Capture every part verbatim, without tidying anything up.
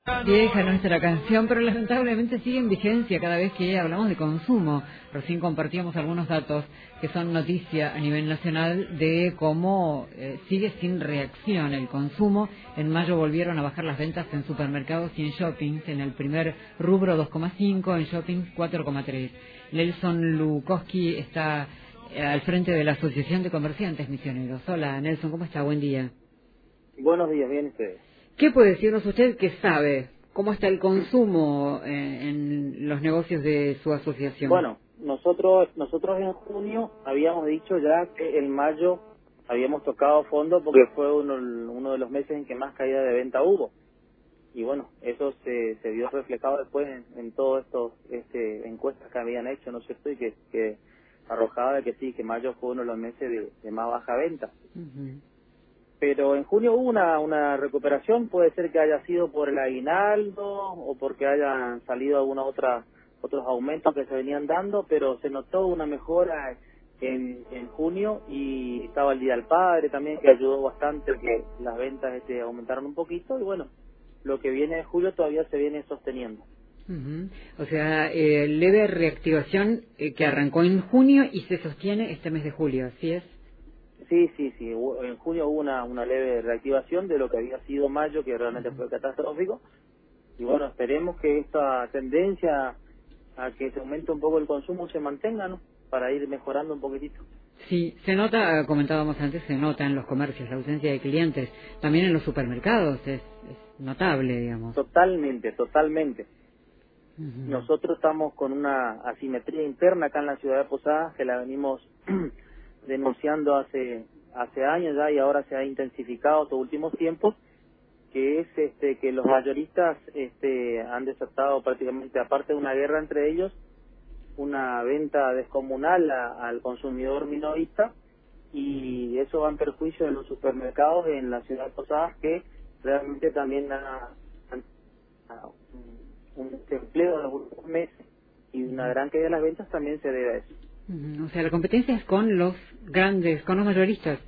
Vieja nuestra canción, pero lamentablemente sigue en vigencia cada vez que hablamos de consumo. Recién compartíamos algunos datos que son noticia a nivel nacional de cómo eh, sigue sin reacción el consumo. En mayo volvieron a bajar las ventas en supermercados y en shoppings. En el primer rubro dos coma cinco, en shoppings cuatro coma tres. Nelson Lukowski está eh, al frente de la Asociación de Comerciantes Misioneros. Hola Nelson, ¿cómo está? Buen día. Buenos días, bien ustedes. ¿Qué puede decirnos usted que sabe? ¿Cómo está el consumo eh, en los negocios de su asociación? Bueno, nosotros nosotros en junio habíamos dicho ya que en mayo habíamos tocado fondo porque fue uno, uno de los meses en que más caída de venta hubo. Y bueno, eso se, se vio reflejado después en, en todas estos este, encuestas que habían hecho, ¿no es cierto? Y que, que arrojaba de que sí, que mayo fue uno de los meses de, de más baja venta. Uh-huh. Pero en junio hubo una, una recuperación, puede ser que haya sido por el aguinaldo o porque hayan salido alguna otra otros aumentos que se venían dando, pero se notó una mejora en, en junio y estaba el Día del Padre también, que ayudó bastante que las ventas este, aumentaron un poquito y bueno, lo que viene de julio todavía se viene sosteniendo. Uh-huh. O sea, eh, leve reactivación eh, que arrancó en junio y se sostiene este mes de julio, ¿así es? Sí, sí, sí. En junio hubo una, una leve reactivación de lo que había sido mayo, que realmente fue catastrófico. Y bueno, esperemos que esta tendencia a que se aumente un poco el consumo se mantenga, ¿no? Para ir mejorando un poquitito. Sí, se nota, comentábamos antes, se nota en los comercios la ausencia de clientes. También en los supermercados es, es notable, digamos. Totalmente, totalmente. Uh-huh. Nosotros estamos con una asimetría interna acá en la ciudad de Posadas que la venimos denunciando hace hace años ya y ahora se ha intensificado estos últimos tiempos, que es este que los mayoristas este han desatado prácticamente, aparte de una guerra entre ellos, una venta descomunal a, al consumidor minorista, y eso va en perjuicio de los supermercados en la ciudad de Posadas, que realmente también ha, ha un, un desempleo en los últimos meses y una gran caída de las ventas también se debe a eso. O sea, la competencia es con los grandes, con los mayoristas.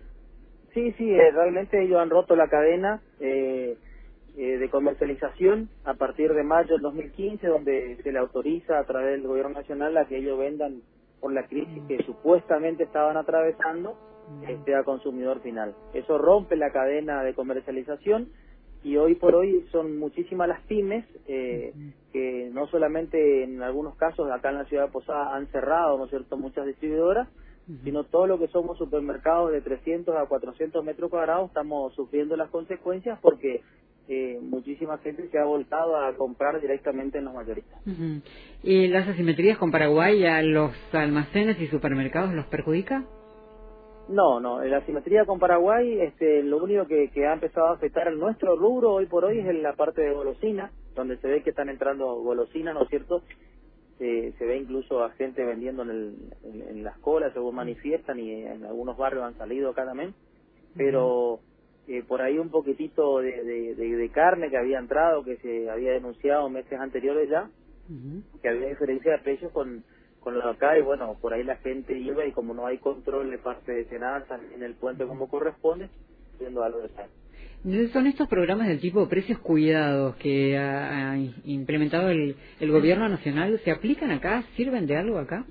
Sí, sí, eh, realmente ellos han roto la cadena eh, eh, de comercialización a partir de mayo del dos mil quince, donde se le autoriza a través del gobierno nacional a que ellos vendan por la crisis que supuestamente estaban atravesando este, a consumidor final. Eso rompe la cadena de comercialización y hoy por hoy son muchísimas las pymes eh, que no solamente en algunos casos acá en la ciudad de Posadas han cerrado, ¿no es cierto?, muchas distribuidoras, sino todo lo que somos supermercados de trescientos a cuatrocientos metros cuadrados estamos sufriendo las consecuencias porque eh, muchísima gente se ha volcado a comprar directamente en los mayoristas. Uh-huh. ¿Y las asimetrías con Paraguay a los almacenes y supermercados los perjudica? No, no, la asimetría con Paraguay, este, lo único que, que ha empezado a afectar a nuestro rubro hoy por hoy es en la parte de golosina, donde se ve que están entrando golosinas, ¿no es cierto? Se, se ve incluso a gente vendiendo en, el, en, en las colas, según manifiestan, y en algunos barrios han salido acá también, pero eh, por ahí un poquitito de, de, de, de carne que había entrado, que se había denunciado meses anteriores ya, uh-huh. que había diferencia de precios con con lo de acá, y bueno, por ahí la gente iba y como no hay control de parte de Senasa en el puente como corresponde, viendo algo de eso. ¿Son estos programas del tipo precios cuidados que ha, ha implementado el, el gobierno nacional, se aplican acá? ¿Sirven de algo acá?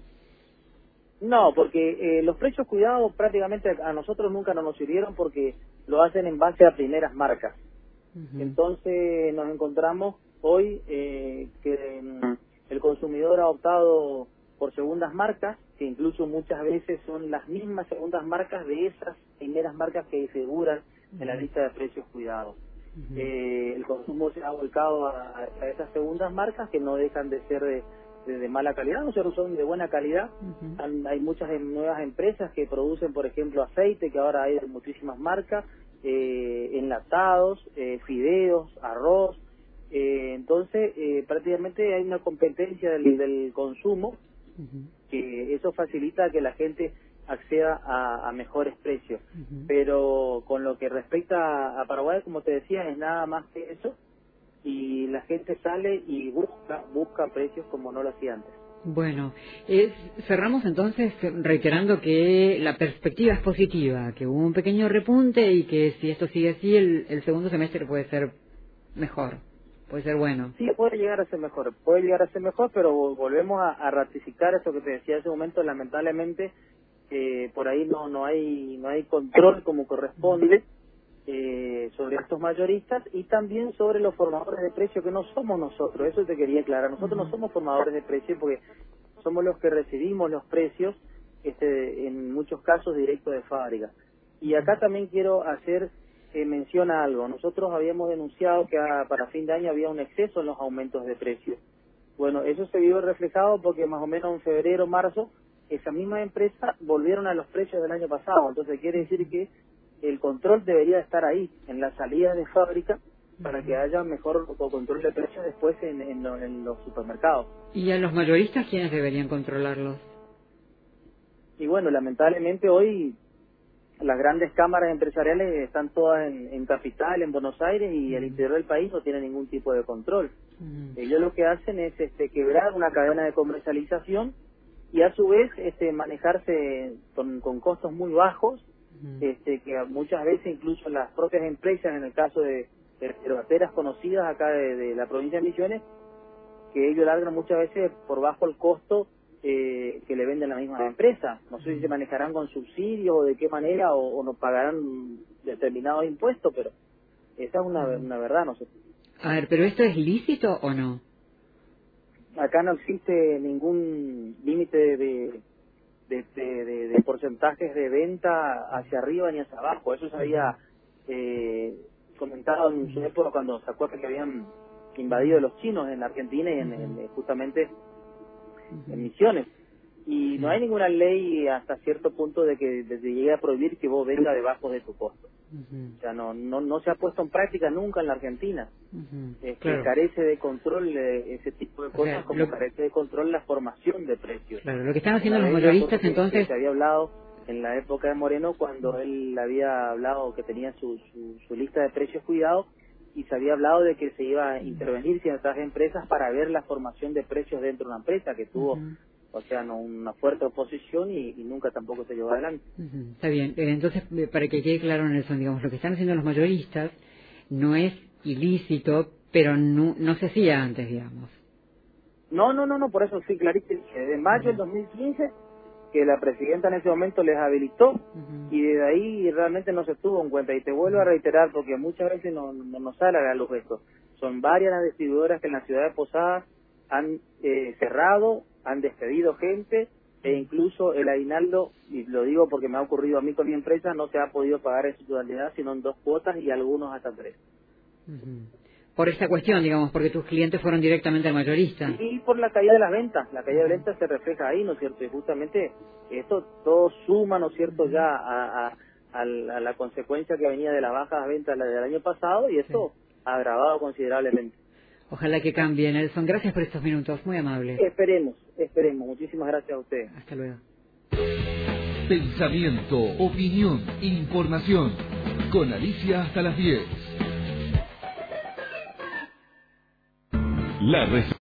No, porque eh, los precios cuidados prácticamente a nosotros nunca nos sirvieron porque lo hacen en base a primeras marcas. Uh-huh. Entonces nos encontramos hoy eh, que mm, el consumidor ha optado por segundas marcas, que incluso muchas veces son las mismas segundas marcas de esas primeras marcas que figuran en la lista de precios cuidados. Uh-huh. Eh, el consumo se ha volcado a, a esas segundas marcas que no dejan de ser de, de, de mala calidad, no son de buena calidad. Uh-huh. Han, hay muchas nuevas empresas que producen, por ejemplo, aceite, que ahora hay de muchísimas marcas, eh, enlatados, eh, fideos, arroz. Eh, entonces, eh, prácticamente hay una competencia del, del consumo, que eso facilita que la gente acceda a, a mejores precios. Uh-huh. Pero con lo que respecta a Paraguay, como te decía, es nada más que eso, y la gente sale y busca busca precios como no lo hacía antes. Bueno, eh, cerramos entonces reiterando que la perspectiva es positiva, que hubo un pequeño repunte y que si esto sigue así, el, el segundo semestre puede ser mejor. puede ser bueno. Sí, puede llegar a ser mejor, puede llegar a ser mejor, pero volvemos a, a ratificar esto que te decía hace un momento. Lamentablemente, eh, por ahí no no hay no hay control como corresponde eh, sobre estos mayoristas y también sobre los formadores de precios, que no somos nosotros. Eso te quería aclarar. Nosotros no somos formadores de precios porque somos los que recibimos los precios, este, en muchos casos directos de fábrica. Y acá también quiero hacer eh, mención a algo. Nosotros habíamos denunciado que a, para fin de año había un exceso en los aumentos de precios. Bueno, eso se vio reflejado porque más o menos en febrero, marzo, esa misma empresa volvieron a los precios del año pasado. Entonces quiere decir que el control debería estar ahí, en la salida de fábrica, para que haya mejor control de precios después en, en, lo, en los supermercados. ¿Y a los mayoristas quiénes deberían controlarlos? Y bueno, lamentablemente hoy las grandes cámaras empresariales están todas en, en Capital, en Buenos Aires, y el interior del país no tiene ningún tipo de control. Uh-huh. Ellos lo que hacen es este, quebrar una cadena de comercialización y a su vez este, manejarse con, con costos muy bajos, uh-huh. este, que muchas veces incluso las propias empresas, en el caso de cerveceras conocidas acá de, de la provincia de Misiones, que ellos largan muchas veces por bajo el costo eh, que le venden la misma empresa. No sé si se manejarán con subsidios o de qué manera, o, o nos pagarán determinados impuestos, pero esa es una, una verdad, no sé. A ver, ¿pero esto es lícito o no? Acá no existe ningún límite de, de, de, de, de porcentajes de venta hacia arriba ni hacia abajo. Eso se había eh, comentado en su época cuando se acuerda que habían invadido los chinos en Argentina y en, en, justamente en Misiones. Y no hay ninguna ley hasta cierto punto de que de, de llegue a prohibir que vos vendas debajo de tu costo. Uh-huh. O sea, no, no no se ha puesto en práctica nunca en la Argentina. Uh-huh. Es que claro. Carece de control de ese tipo de cosas, o sea, como lo... carece de control la formación de precios. Claro, lo que están haciendo los mayoristas entonces... Se había hablado en la época de Moreno, cuando él había hablado que tenía su, su, su lista de precios cuidados, y se había hablado de que se iba a intervenir ciertas empresas para ver la formación de precios dentro de una empresa que tuvo... Uh-huh. O sea, no, una fuerte oposición y, y nunca tampoco se llevó adelante. Uh-huh. Está bien. Entonces, para que quede claro, Nelson, digamos, lo que están haciendo los mayoristas no es ilícito, pero no, no se hacía antes, digamos. No, no, no, no, por eso sí, clarísimo. Desde mayo del uh-huh. dos mil quince, que la presidenta en ese momento les habilitó, uh-huh. y desde ahí realmente no se tuvo en cuenta. Y te vuelvo uh-huh. a reiterar, porque muchas veces no, no nos sale a la luz esto. Son varias las distribuidoras que en la ciudad de Posadas han eh, cerrado, han despedido gente, e incluso el aguinaldo, y lo digo porque me ha ocurrido a mí con mi empresa, no se ha podido pagar en su totalidad, sino en dos cuotas y algunos hasta tres. Uh-huh. Por esta cuestión, digamos, porque tus clientes fueron directamente al mayorista. Y por la caída de las ventas, la caída de ventas se refleja ahí, ¿no es cierto? Y justamente esto todo suma, ¿no es cierto?, uh-huh. ya a, a, a, la, a la consecuencia que venía de las bajas ventas del año pasado, y esto sí. ha agravado considerablemente. Ojalá que cambie, Nelson. Gracias por estos minutos, muy amable. Esperemos, esperemos. Muchísimas gracias a ustedes. Hasta luego. Pensamiento, opinión, información. Con Alicia hasta las diez. La